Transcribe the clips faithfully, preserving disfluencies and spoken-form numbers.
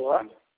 Alô?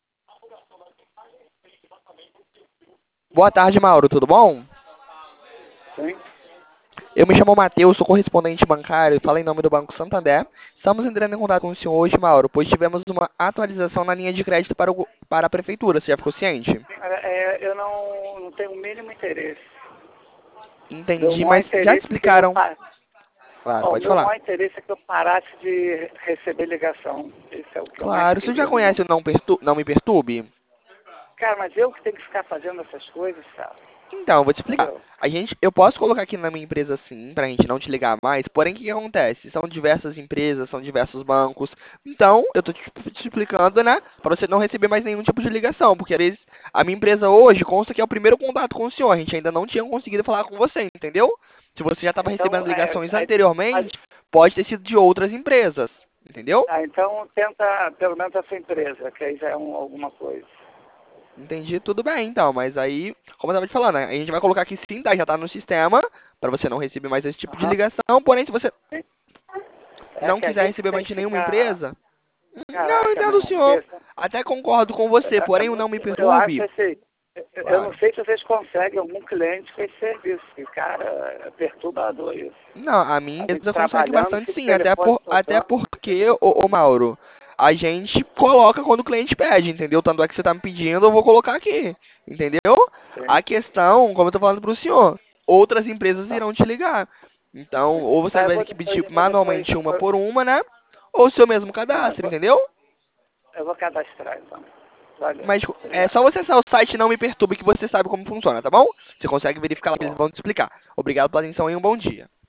Boa tarde, Mauro, tudo bom? Sim? Eu me chamo Matheus, sou correspondente bancário, falo em nome do Banco Santander. Estamos entrando em contato com o senhor hoje, Mauro, pois tivemos uma atualização na linha de crédito para, o, para a prefeitura, você já ficou ciente? É, eu não, não tenho o mínimo interesse. Meu Entendi, maior mas já te interesse é que eu explicaram. pa- Claro, Ó, o pode meu falar. maior interesse é que eu parasse de receber ligação. Esse é o que eu mais Claro, você já queria no conhece o mundo. Não, Pertu Não Me Perturbe? Cara, mas eu que tenho que ficar fazendo essas coisas, cara. Então, eu vou te explicar. Entendeu? A gente, eu posso colocar aqui na minha empresa sim, pra gente não te ligar mais, porém o que que acontece? São diversas empresas, são diversos bancos. Então, eu tô te, te explicando, né, pra você não receber mais nenhum tipo de ligação, porque às vezes a minha empresa hoje consta que é o primeiro contato com o senhor, a gente ainda não tinha conseguido falar com você, entendeu? Se você já estava recebendo Então, é, ligações é, mas- anteriormente, pode ter sido de outras empresas, entendeu? ah, então tenta pelo menos essa empresa, que aí já é um, alguma coisa. Entendi, tudo bem então, mas aí, como eu estava te falando, né, a gente vai colocar aqui sim, tá? Já tá no sistema, para você não receber mais esse tipo de Aham. ligação, porém se você É não que a quiser gente receber tem mais que de nenhuma ficar. empresa, não, eu Caraca, meu entendo o irmão, senhor, porque até concordo com você, é, é porém o não muito, me eu acho perturbe, assim, eu eu não claro. sei se vocês conseguem algum cliente com esse serviço, que, cara, é perturbador isso. Não, a minha A gente empresa consegue trabalhando, bastante fica o sim, até, telefone por, até tocando. porque, ô, ô Mauro, a gente coloca quando o cliente pede, entendeu? Tanto é que você está me pedindo, eu vou colocar aqui, entendeu? A Sim. questão, como eu estou falando para o senhor, outras empresas Tá. irão te ligar. Então, ou você Tá, eu vai vou ter que depois, pedir eu vou depois, manualmente uma eu, por uma, né? Ou o seu mesmo não, eu cadastro, vou, entendeu? eu vou cadastrar então. Valeu. Mas é Obrigado. só você acessar o site Não Me Perturbe que você sabe como funciona, tá bom? Você consegue verificar lá Tá que eles bom. vão te explicar. Obrigado pela atenção e um bom dia.